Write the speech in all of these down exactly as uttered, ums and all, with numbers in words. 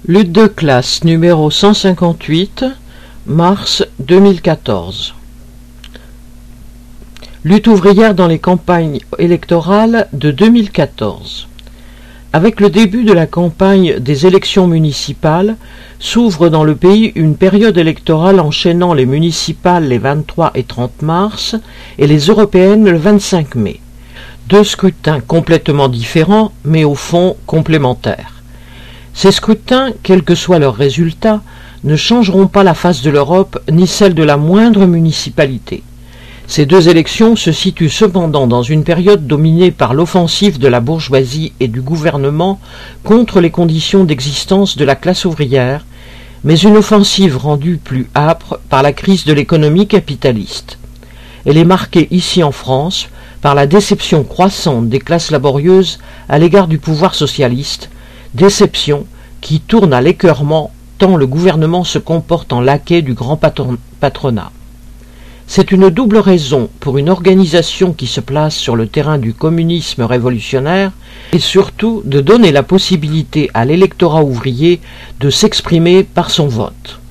Lutte de classe numéro cent cinquante-huit, mars deux mille quatorze. Lutte ouvrière dans les campagnes électorales de deux mille quatorze. Avec le début de la campagne des élections municipales, s'ouvre dans le pays une période électorale enchaînant les municipales les vingt-trois et trente mars et les européennes le vingt-cinq mai. Deux scrutins complètement différents, mais au fond complémentaires. Ces scrutins, quels que soient leurs résultats, ne changeront pas la face de l'Europe ni celle de la moindre municipalité. Ces deux élections se situent cependant dans une période dominée par l'offensive de la bourgeoisie et du gouvernement contre les conditions d'existence de la classe ouvrière, mais une offensive rendue plus âpre par la crise de l'économie capitaliste. Elle est marquée ici en France par la déception croissante des classes laborieuses à l'égard du pouvoir socialiste, déception qui tourne à l'écœurement tant le gouvernement se comporte en laquais du grand patron- patronat. C'est une double raison pour une organisation qui se place sur le terrain du communisme révolutionnaire et surtout de donner la possibilité à l'électorat ouvrier de s'exprimer par son vote.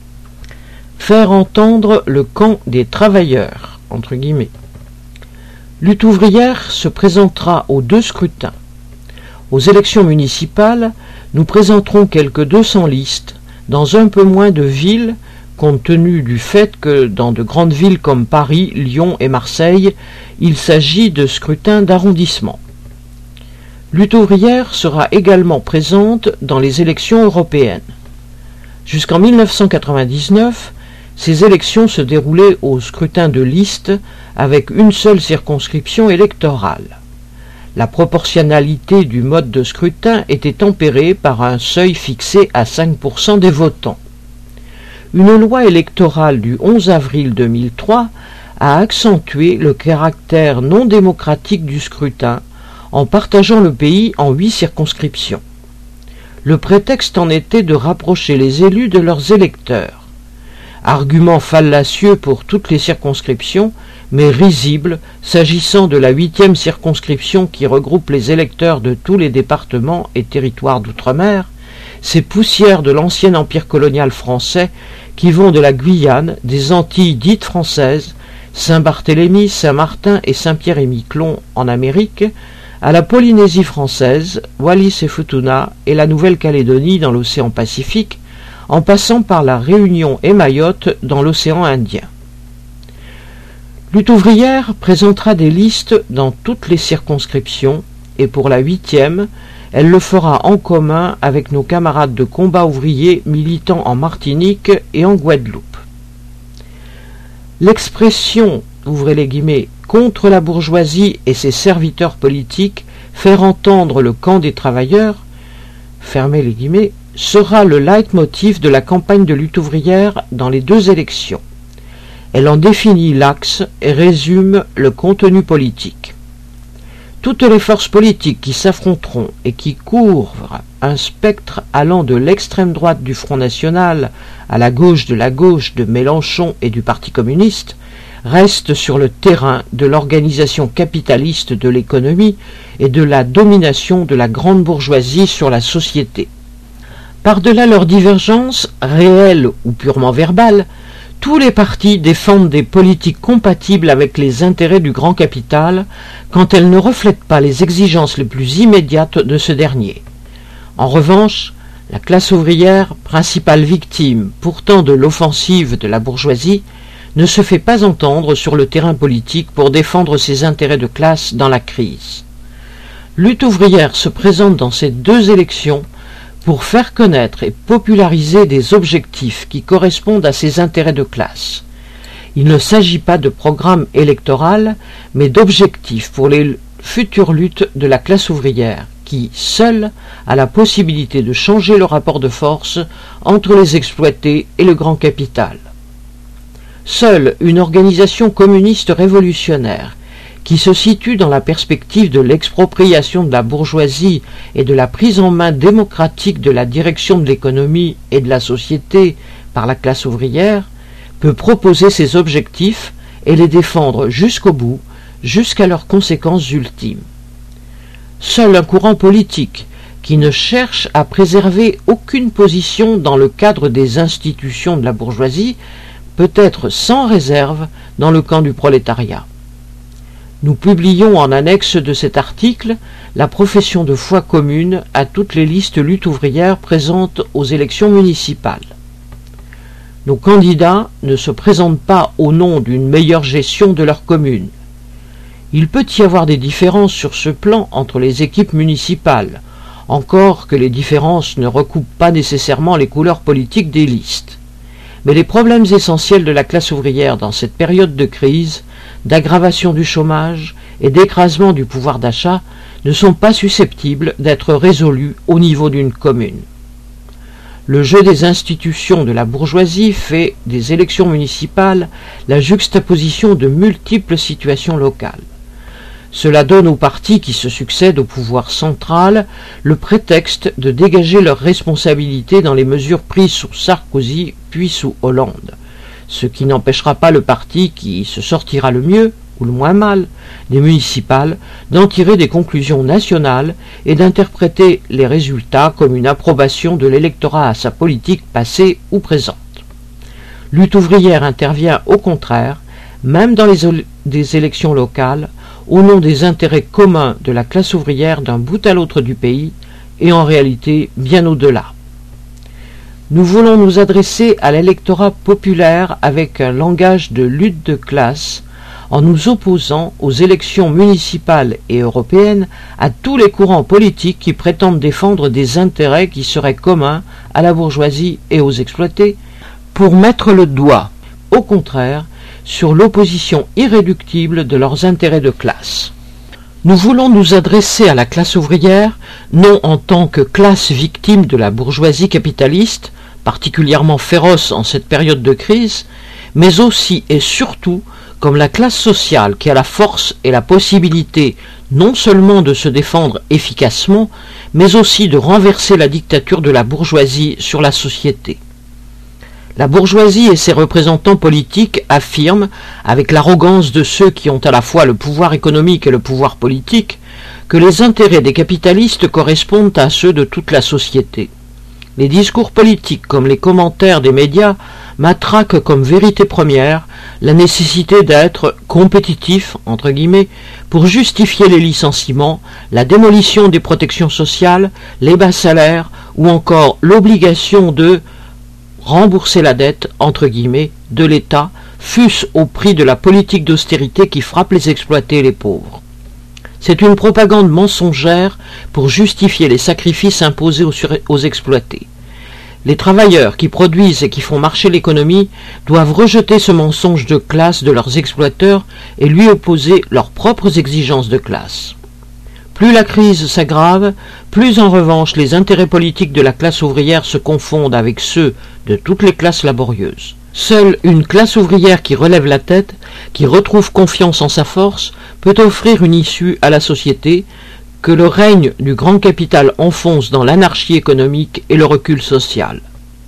Faire entendre le camp des travailleurs, entre guillemets. Lutte ouvrière se présentera aux deux scrutins. Aux élections municipales, nous présenterons quelques deux cents listes dans un peu moins de villes, compte tenu du fait que dans de grandes villes comme Paris, Lyon et Marseille, il s'agit de scrutins d'arrondissement. Lutte ouvrière sera également présente dans les élections européennes. Jusqu'en mille neuf cent quatre-vingt-dix-neuf, ces élections se déroulaient au scrutin de liste avec une seule circonscription électorale. La proportionnalité du mode de scrutin était tempérée par un seuil fixé à cinq pour cent des votants. Une loi électorale du onze avril deux mille trois a accentué le caractère non démocratique du scrutin en partageant le pays en huit circonscriptions. Le prétexte en était de rapprocher les élus de leurs électeurs. Argument fallacieux pour toutes les circonscriptions, mais risible s'agissant de la huitième circonscription qui regroupe les électeurs de tous les départements et territoires d'outre-mer, ces poussières de l'ancien empire colonial français qui vont de la Guyane, des Antilles dites françaises, Saint-Barthélemy, Saint-Martin et Saint-Pierre-et-Miquelon en Amérique, à la Polynésie française, Wallis et Futuna et la Nouvelle-Calédonie dans l'océan Pacifique, en passant par la Réunion et Mayotte dans l'océan Indien. Lutte ouvrière présentera des listes dans toutes les circonscriptions et pour la huitième, elle le fera en commun avec nos camarades de combat ouvriers militant en Martinique et en Guadeloupe. L'expression, ouvrez les guillemets, contre la bourgeoisie et ses serviteurs politiques, faire entendre le camp des travailleurs, fermez les guillemets, sera le leitmotiv de la campagne de lutte ouvrière dans les deux élections. Elle en définit l'axe et résume le contenu politique. Toutes les forces politiques qui s'affronteront et qui couvrent un spectre allant de l'extrême droite du Front National à la gauche de la gauche de Mélenchon et du Parti communiste restent sur le terrain de l'organisation capitaliste de l'économie et de la domination de la grande bourgeoisie sur la société. Par-delà leurs divergences, réelles ou purement verbales, tous les partis défendent des politiques compatibles avec les intérêts du grand capital quand elles ne reflètent pas les exigences les plus immédiates de ce dernier. En revanche, la classe ouvrière, principale victime pourtant de l'offensive de la bourgeoisie, ne se fait pas entendre sur le terrain politique pour défendre ses intérêts de classe dans la crise. Lutte ouvrière se présente dans ces deux élections pour faire connaître et populariser des objectifs qui correspondent à ses intérêts de classe. Il ne s'agit pas de programme électoral, mais d'objectifs pour les futures luttes de la classe ouvrière, qui, seule, a la possibilité de changer le rapport de force entre les exploités et le grand capital. Seule une organisation communiste révolutionnaire, qui se situe dans la perspective de l'expropriation de la bourgeoisie et de la prise en main démocratique de la direction de l'économie et de la société par la classe ouvrière, peut proposer ses objectifs et les défendre jusqu'au bout, jusqu'à leurs conséquences ultimes. Seul un courant politique qui ne cherche à préserver aucune position dans le cadre des institutions de la bourgeoisie, peut être sans réserve dans le camp du prolétariat. Nous publions en annexe de cet article la profession de foi commune à toutes les listes lutte ouvrière présentes aux élections municipales. Nos candidats ne se présentent pas au nom d'une meilleure gestion de leur commune. Il peut y avoir des différences sur ce plan entre les équipes municipales, encore que les différences ne recoupent pas nécessairement les couleurs politiques des listes. Mais les problèmes essentiels de la classe ouvrière dans cette période de crise, d'aggravation du chômage et d'écrasement du pouvoir d'achat ne sont pas susceptibles d'être résolus au niveau d'une commune. Le jeu des institutions de la bourgeoisie fait des élections municipales la juxtaposition de multiples situations locales. Cela donne aux partis qui se succèdent au pouvoir central le prétexte de dégager leurs responsabilités dans les mesures prises sous Sarkozy puis sous Hollande, ce qui n'empêchera pas le parti qui se sortira le mieux ou le moins mal des municipales d'en tirer des conclusions nationales et d'interpréter les résultats comme une approbation de l'électorat à sa politique passée ou présente. Lutte ouvrière intervient au contraire, même dans les des élections locales, au nom des intérêts communs de la classe ouvrière d'un bout à l'autre du pays, et en réalité bien au-delà. Nous voulons nous adresser à l'électorat populaire avec un langage de lutte de classe, en nous opposant aux élections municipales et européennes à tous les courants politiques qui prétendent défendre des intérêts qui seraient communs à la bourgeoisie et aux exploités, pour mettre le doigt, au contraire, sur l'opposition irréductible de leurs intérêts de classe. Nous voulons nous adresser à la classe ouvrière, non en tant que classe victime de la bourgeoisie capitaliste, particulièrement féroce en cette période de crise, mais aussi et surtout comme la classe sociale qui a la force et la possibilité non seulement de se défendre efficacement, mais aussi de renverser la dictature de la bourgeoisie sur la société. La bourgeoisie et ses représentants politiques affirment, avec l'arrogance de ceux qui ont à la fois le pouvoir économique et le pouvoir politique, que les intérêts des capitalistes correspondent à ceux de toute la société. Les discours politiques comme les commentaires des médias matraquent comme vérité première la nécessité d'être compétitif, entre guillemets, pour justifier les licenciements, la démolition des protections sociales, les bas salaires ou encore l'obligation de rembourser la dette, entre guillemets, de l'État, fût-ce au prix de la politique d'austérité qui frappe les exploités et les pauvres. C'est une propagande mensongère pour justifier les sacrifices imposés aux, aux exploités. Les travailleurs qui produisent et qui font marcher l'économie doivent rejeter ce mensonge de classe de leurs exploiteurs et lui opposer leurs propres exigences de classe. Plus la crise s'aggrave, plus en revanche les intérêts politiques de la classe ouvrière se confondent avec ceux de toutes les classes laborieuses. Seule une classe ouvrière qui relève la tête, qui retrouve confiance en sa force, peut offrir une issue à la société que le règne du grand capital enfonce dans l'anarchie économique et le recul social.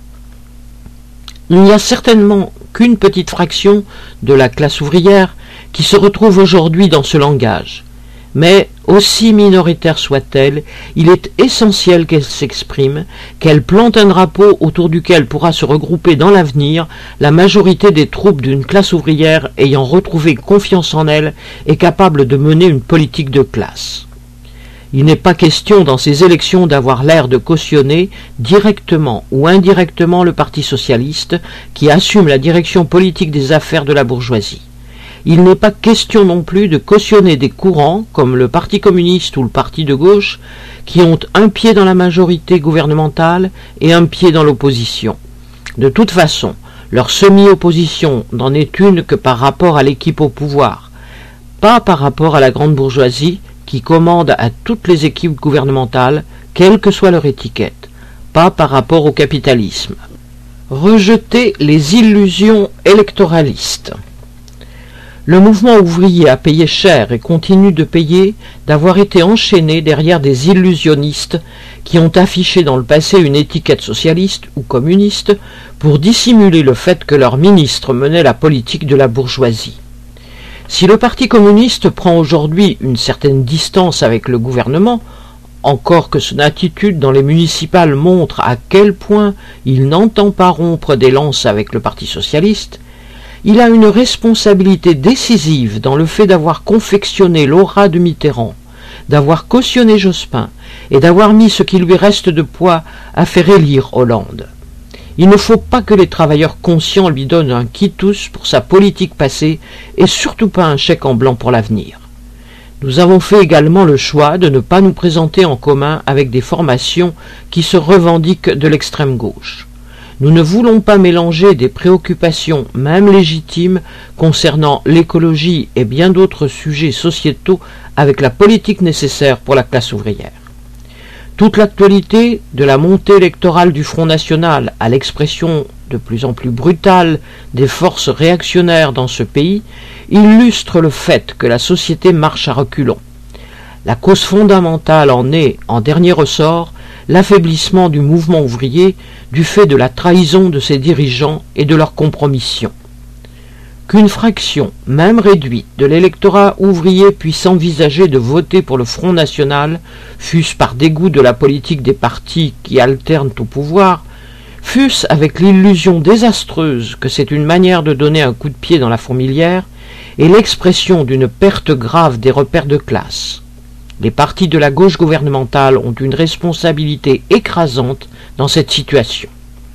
Il n'y a certainement qu'une petite fraction de la classe ouvrière qui se retrouve aujourd'hui dans ce langage. Mais, aussi minoritaire soit-elle, il est essentiel qu'elle s'exprime, qu'elle plante un drapeau autour duquel pourra se regrouper dans l'avenir la majorité des troupes d'une classe ouvrière ayant retrouvé confiance en elle et capable de mener une politique de classe. Il n'est pas question dans ces élections d'avoir l'air de cautionner, directement ou indirectement, le Parti socialiste qui assume la direction politique des affaires de la bourgeoisie. Il n'est pas question non plus de cautionner des courants, comme le Parti communiste ou le Parti de gauche, qui ont un pied dans la majorité gouvernementale et un pied dans l'opposition. De toute façon, leur semi-opposition n'en est une que par rapport à l'équipe au pouvoir, pas par rapport à la grande bourgeoisie qui commande à toutes les équipes gouvernementales, quelle que soit leur étiquette, pas par rapport au capitalisme. Rejeter les illusions électoralistes. Le mouvement ouvrier a payé cher et continue de payer d'avoir été enchaîné derrière des illusionnistes qui ont affiché dans le passé une étiquette socialiste ou communiste pour dissimuler le fait que leur ministre menait la politique de la bourgeoisie. Si le Parti communiste prend aujourd'hui une certaine distance avec le gouvernement, encore que son attitude dans les municipales montre à quel point il n'entend pas rompre des lances avec le Parti socialiste, il a une responsabilité décisive dans le fait d'avoir confectionné l'aura de Mitterrand, d'avoir cautionné Jospin et d'avoir mis ce qui lui reste de poids à faire élire Hollande. Il ne faut pas que les travailleurs conscients lui donnent un quitus pour sa politique passée et surtout pas un chèque en blanc pour l'avenir. Nous avons fait également le choix de ne pas nous présenter en commun avec des formations qui se revendiquent de l'extrême gauche. Nous ne voulons pas mélanger des préoccupations, même légitimes, concernant l'écologie et bien d'autres sujets sociétaux avec la politique nécessaire pour la classe ouvrière. Toute l'actualité, de la montée électorale du Front National à l'expression de plus en plus brutale des forces réactionnaires dans ce pays, illustre le fait que la société marche à reculons. La cause fondamentale en est, en dernier ressort, l'affaiblissement du mouvement ouvrier du fait de la trahison de ses dirigeants et de leur compromission. Qu'une fraction, même réduite, de l'électorat ouvrier puisse envisager de voter pour le Front National, fût-ce par dégoût de la politique des partis qui alternent au pouvoir, fût-ce avec l'illusion désastreuse que c'est une manière de donner un coup de pied dans la fourmilière, est l'expression d'une perte grave des repères de classe. Les partis de la gauche gouvernementale ont une responsabilité écrasante dans cette situation.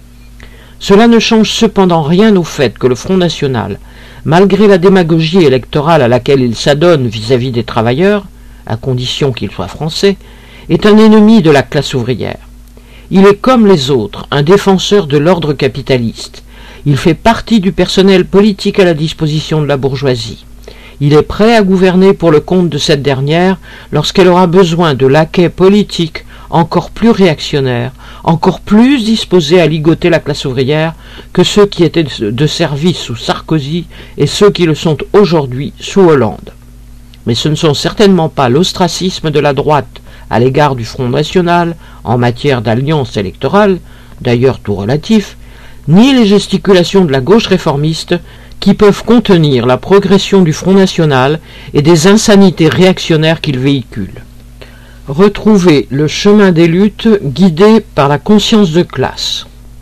Cela ne change cependant rien au fait que le Front National, malgré la démagogie électorale à laquelle il s'adonne vis-à-vis des travailleurs, à condition qu'il soit français, est un ennemi de la classe ouvrière. Il est comme les autres, un défenseur de l'ordre capitaliste. Il fait partie du personnel politique à la disposition de la bourgeoisie. Il est prêt à gouverner pour le compte de cette dernière lorsqu'elle aura besoin de laquais politiques encore plus réactionnaires, encore plus disposés à ligoter la classe ouvrière que ceux qui étaient de service sous Sarkozy et ceux qui le sont aujourd'hui sous Hollande. Mais ce ne sont certainement pas l'ostracisme de la droite à l'égard du Front National en matière d'alliance électorale, d'ailleurs tout relatif, ni les gesticulations de la gauche réformiste qui peuvent contenir la progression du Front National et des insanités réactionnaires qu'il véhicule. Retrouver le chemin des luttes guidé par la conscience de classe.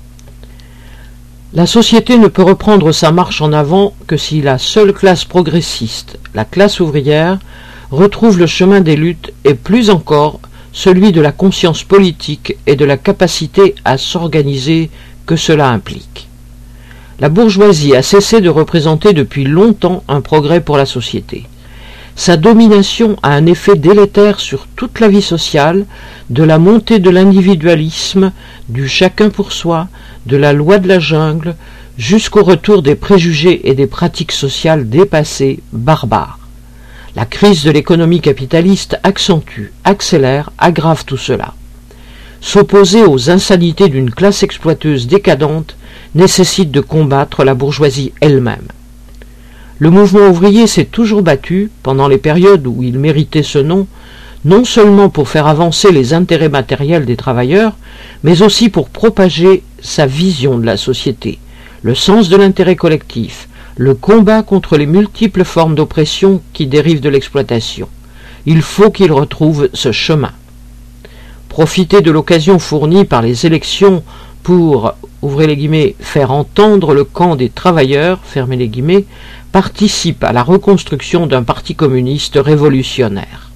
La société ne peut reprendre sa marche en avant que si la seule classe progressiste, la classe ouvrière, retrouve le chemin des luttes et plus encore celui de la conscience politique et de la capacité à s'organiser que cela implique. La bourgeoisie a cessé de représenter depuis longtemps un progrès pour la société. Sa domination a un effet délétère sur toute la vie sociale, de la montée de l'individualisme, du chacun pour soi, de la loi de la jungle, jusqu'au retour des préjugés et des pratiques sociales dépassées, barbares. La crise de l'économie capitaliste accentue, accélère, aggrave tout cela. S'opposer aux insanités d'une classe exploiteuse décadente nécessite de combattre la bourgeoisie elle-même. Le mouvement ouvrier s'est toujours battu, pendant les périodes où il méritait ce nom, non seulement pour faire avancer les intérêts matériels des travailleurs, mais aussi pour propager sa vision de la société, le sens de l'intérêt collectif, le combat contre les multiples formes d'oppression qui dérivent de l'exploitation. Il faut qu'il retrouve ce chemin. Profiter de l'occasion fournie par les élections pour, ouvrez les guillemets, faire entendre le camp des travailleurs, fermez les guillemets, participe à la reconstruction d'un parti communiste révolutionnaire.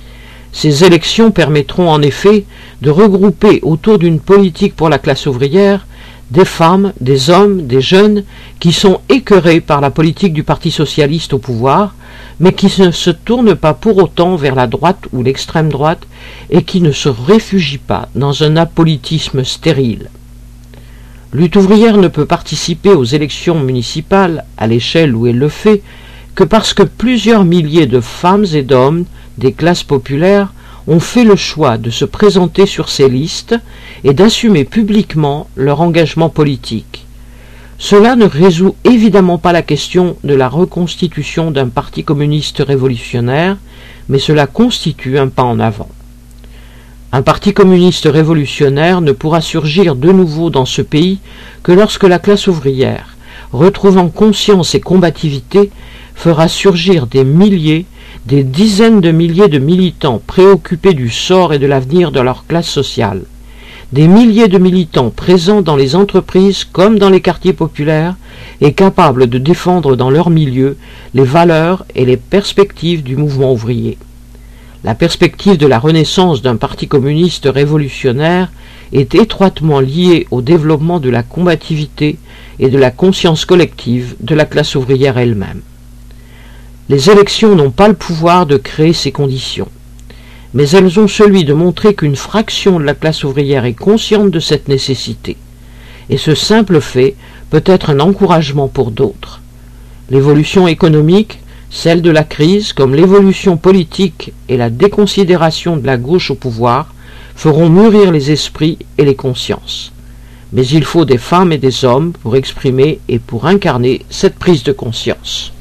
Ces élections permettront en effet de regrouper autour d'une politique pour la classe ouvrière des femmes, des hommes, des jeunes qui sont écœurés par la politique du Parti socialiste au pouvoir, mais qui ne se tournent pas pour autant vers la droite ou l'extrême droite et qui ne se réfugient pas dans un apolitisme stérile. Lutte ouvrière ne peut participer aux élections municipales, à l'échelle où elle le fait, que parce que plusieurs milliers de femmes et d'hommes des classes populaires ont fait le choix de se présenter sur ces listes et d'assumer publiquement leur engagement politique. Cela ne résout évidemment pas la question de la reconstitution d'un parti communiste révolutionnaire, mais cela constitue un pas en avant. Un parti communiste révolutionnaire ne pourra surgir de nouveau dans ce pays que lorsque la classe ouvrière, retrouvant conscience et combativité, fera surgir des milliers, des dizaines de milliers de militants préoccupés du sort et de l'avenir de leur classe sociale, des milliers de militants présents dans les entreprises comme dans les quartiers populaires et capables de défendre dans leur milieu les valeurs et les perspectives du mouvement ouvrier. La perspective de la renaissance d'un parti communiste révolutionnaire est étroitement liée au développement de la combativité et de la conscience collective de la classe ouvrière elle-même. Les élections n'ont pas le pouvoir de créer ces conditions, mais elles ont celui de montrer qu'une fraction de la classe ouvrière est consciente de cette nécessité, et ce simple fait peut être un encouragement pour d'autres. L'évolution économique, celle de la crise, comme l'évolution politique et la déconsidération de la gauche au pouvoir, feront mûrir les esprits et les consciences. Mais il faut des femmes et des hommes pour exprimer et pour incarner cette prise de conscience.